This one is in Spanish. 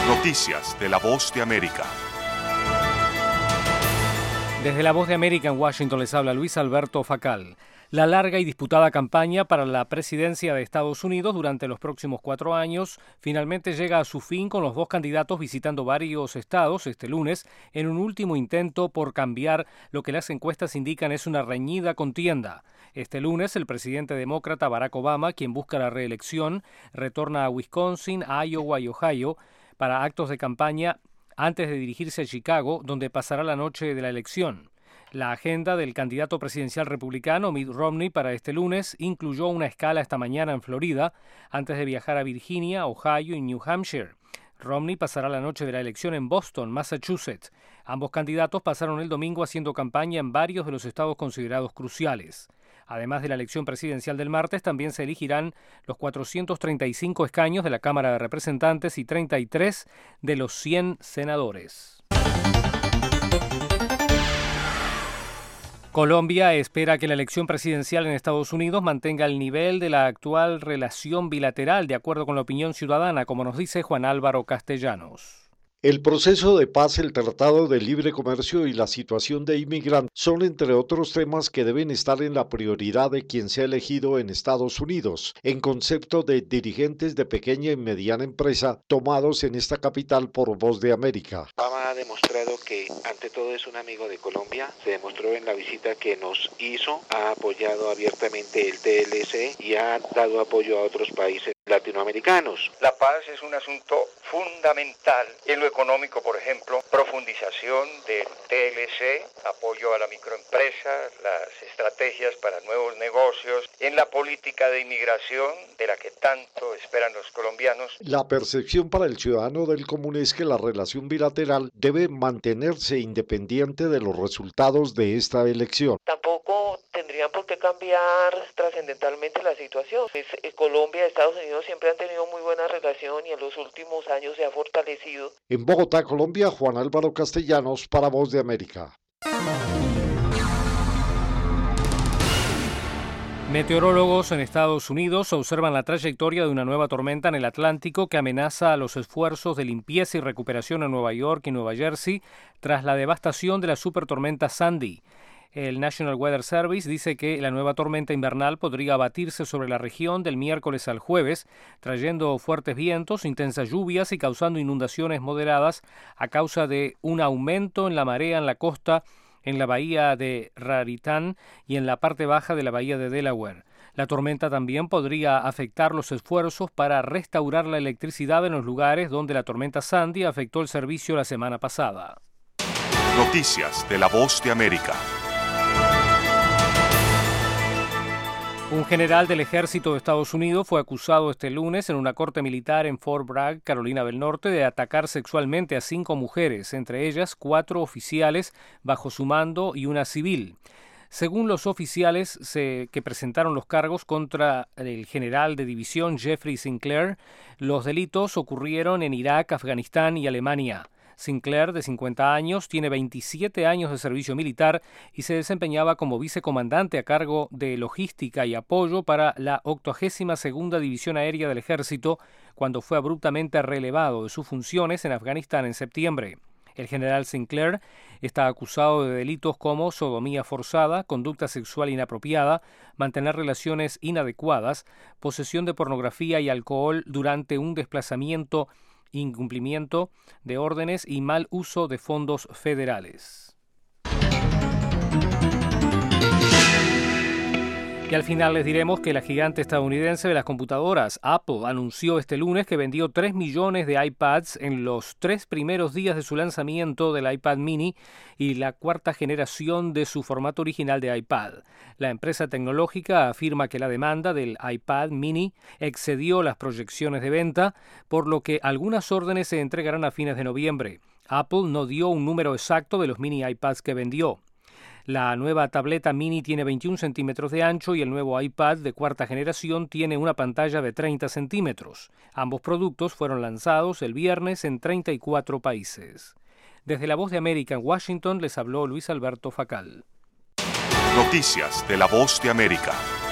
Noticias de La Voz de América. Desde La Voz de América en Washington les habla Luis Alberto Facal. La larga y disputada campaña para la presidencia de Estados Unidos durante los próximos 4 años finalmente llega a su fin con los dos candidatos visitando varios estados este lunes en un último intento por cambiar lo que las encuestas indican es una reñida contienda. Este lunes el presidente demócrata Barack Obama, quien busca la reelección, retorna a Wisconsin, Iowa y Ohio para actos de campaña antes de dirigirse a Chicago, donde pasará la noche de la elección. La agenda del candidato presidencial republicano Mitt Romney para este lunes incluyó una escala esta mañana en Florida, antes de viajar a Virginia, Ohio y New Hampshire. Romney pasará la noche de la elección en Boston, Massachusetts. Ambos candidatos pasaron el domingo haciendo campaña en varios de los estados considerados cruciales. Además de la elección presidencial del martes, también se elegirán los 435 escaños de la Cámara de Representantes y 33 de los 100 senadores. Colombia espera que la elección presidencial en Estados Unidos mantenga el nivel de la actual relación bilateral, de acuerdo con la opinión ciudadana, como nos dice Juan Álvaro Castellanos. El proceso de paz, el Tratado de Libre Comercio y la situación de inmigrantes son, entre otros temas, que deben estar en la prioridad de quien sea elegido en Estados Unidos, en concepto de dirigentes de pequeña y mediana empresa tomados en esta capital por Voz de América. Obama ha demostrado que ante todo es un amigo de Colombia, se demostró en la visita que nos hizo, ha apoyado abiertamente el TLC y ha dado apoyo a otros países latinoamericanos. La paz es un asunto fundamental en lo económico, por ejemplo, profundización del TLC, apoyo a la microempresa, las estrategias para nuevos negocios, en la política de inmigración de la que tanto esperan los colombianos. La percepción para el ciudadano del común es que la relación bilateral debe mantenerse independiente de los resultados de esta elección. Tampoco tendrían por qué cambiar trascendentalmente la situación. Colombia y Estados Unidos siempre han tenido muy buena relación y en los últimos años se ha fortalecido. En Bogotá, Colombia, Juan Álvaro Castellanos para Voz de América. Meteorólogos en Estados Unidos observan la trayectoria de una nueva tormenta en el Atlántico que amenaza a los esfuerzos de limpieza y recuperación en Nueva York y Nueva Jersey tras la devastación de la supertormenta Sandy. El National Weather Service dice que la nueva tormenta invernal podría abatirse sobre la región del miércoles al jueves, trayendo fuertes vientos, intensas lluvias y causando inundaciones moderadas a causa de un aumento en la marea en la costa, en la bahía de Raritan y en la parte baja de la bahía de Delaware. La tormenta también podría afectar los esfuerzos para restaurar la electricidad en los lugares donde la tormenta Sandy afectó el servicio la semana pasada. Noticias de La Voz de América. Un general del ejército de Estados Unidos fue acusado este lunes en una corte militar en Fort Bragg, Carolina del Norte, de atacar sexualmente a 5 mujeres, entre ellas 4 oficiales bajo su mando y una civil. Según los oficiales que presentaron los cargos contra el general de división Jeffrey Sinclair, los delitos ocurrieron en Irak, Afganistán y Alemania. Sinclair, de 50 años, tiene 27 años de servicio militar y se desempeñaba como vicecomandante a cargo de logística y apoyo para la 82ª División Aérea del Ejército cuando fue abruptamente relevado de sus funciones en Afganistán en septiembre. El general Sinclair está acusado de delitos como sodomía forzada, conducta sexual inapropiada, mantener relaciones inadecuadas, posesión de pornografía y alcohol durante un desplazamiento, incumplimiento de órdenes y mal uso de fondos federales. Y al final les diremos que la gigante estadounidense de las computadoras, Apple, anunció este lunes que vendió 3 millones de iPads en los 3 primeros días de su lanzamiento del iPad mini y la 4ª generación de su formato original de iPad. La empresa tecnológica afirma que la demanda del iPad mini excedió las proyecciones de venta, por lo que algunas órdenes se entregarán a fines de noviembre. Apple no dio un número exacto de los mini iPads que vendió. La nueva tableta mini tiene 21 centímetros de ancho y el nuevo iPad de 4ª generación tiene una pantalla de 30 centímetros. Ambos productos fueron lanzados el viernes en 34 países. Desde La Voz de América en Washington les habló Luis Alberto Facal. Noticias de La Voz de América.